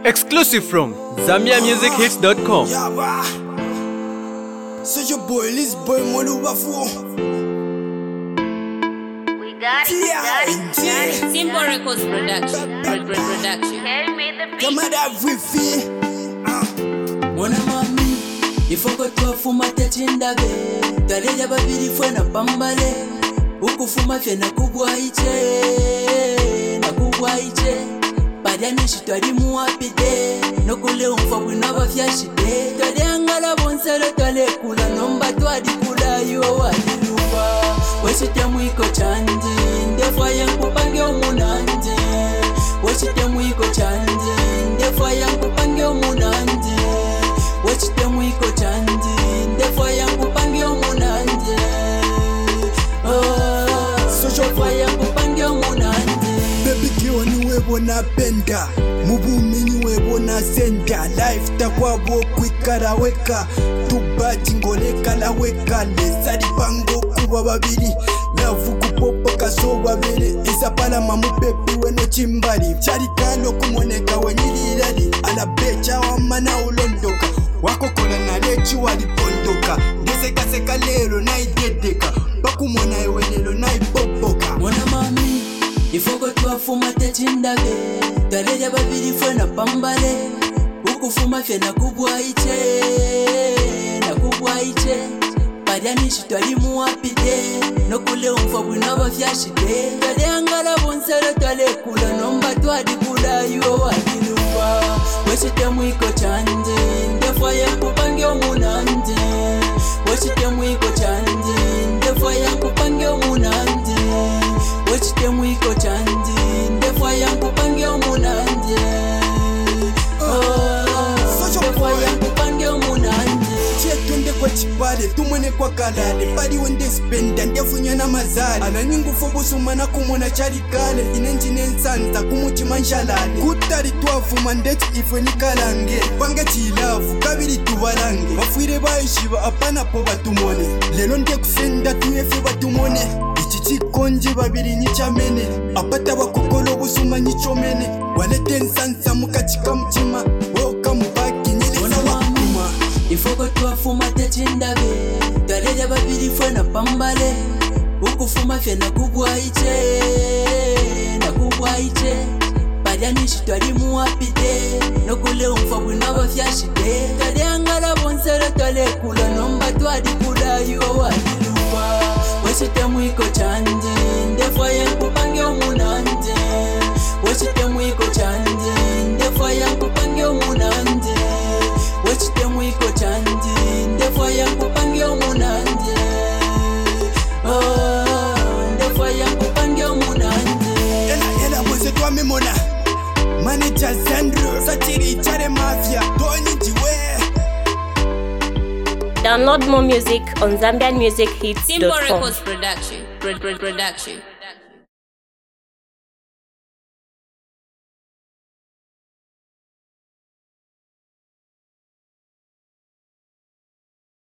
Exclusive from ZambiaMusicHits.com. So your boy, this boy, Molubafu. We got it. Simple Records production. Come at everything. Mwana mami, ifoko tuwafuma techindabe. Taleja babiri fwe na pambale. Ukufuma fye na kubwaiche. Padani shitwari muwapide. Nokule umfa wina wafyashide. Tale angala bonsele tale kula. Nomba tuwadi kula yo wadiluwa. Weshite mwiko chandi. Ndefwa yangu pange umunandi. Weshite mwiko chandi. Ndefwa yangu pange umunandi. Weshite mwiko chandi. Ndefwa yangu pange umunandi. Ndefwa yangu pange umunandi. Baby kiwa niwebo na penda. Mubumi niwebo na senda. Life takwabo kwikara weka. Tubati ngoleka la weka. Lesari pango kuba babiri. Lavu kupopa kaso babiri. Isapala mamu pepi weno chimbali. Charikalo kumoneka wenilirali. Alabecha wa mana ulondoka. Wako kola na lechi walipondoka. Seka lero na idedeka. Bakumona ewenelo na ipopoka. Mwana mami, ifoko tuwafuma techindabe. Taleja babiri fwe na pambale. Ukufuma fye na kubwaiche. Padani shitwari muwapide. Nokule umfa wina wafyashide. Tale angala bonsele tale kula. Nomba tuwadi kula yo wadiluwa. Weshite mwiko chandi. Ndefwa yangu pange umunandi. Weshite mwiko chandi. Ndefwa yangu pange umunandi. Weshite mwiko chandi. Ndefwa yangu pange umunandi. Ndefwa yangu pange umunandi. Tunde kwa chipale, tumone kwa kalale. Pari wende spenda, ndefunya na mazali. Ananyingu fobusu mana kumona charikale. Inenjine nsanza kumuchima nshalale. Kutari tuwafuma ndeti ifwe ni kalange. Pange chilavu, kabili tuwalange. Wafwire baishiba, apana po batumone. Lelo nde kusenda tuyefe batumone. Ichichi konji babiri nichamene. Apata wakukolo busuma nichomene. Walete nsanza mukachika mchima. Woka mbaki nyilisa wakuma. Ifoko tuwafuma techindabe. Taleja babiri fwe na pambale. Ukufuma fye na kubwaiche. Padani shitwari muwapide. Nokule umfa wina wafyashide. Tale angala bonsele tale kula. Nomba tuwadi kula yo wadiluwa. Weshite mwiko chandi. Ndefwa yangu pange umunandi. Weshite mwiko chandi. Ndefwa yangu pange umunandi. Weshite mwiko chandi. Ndefwa yangu pange umunandi. Ndefwa yangu pange umunandi. Ela mwese tuwa mimona. Manager Zandro. Satiri chare mafia. Tony jiwe. Download more music on Simple ZambiaMusicHits.com. Records production.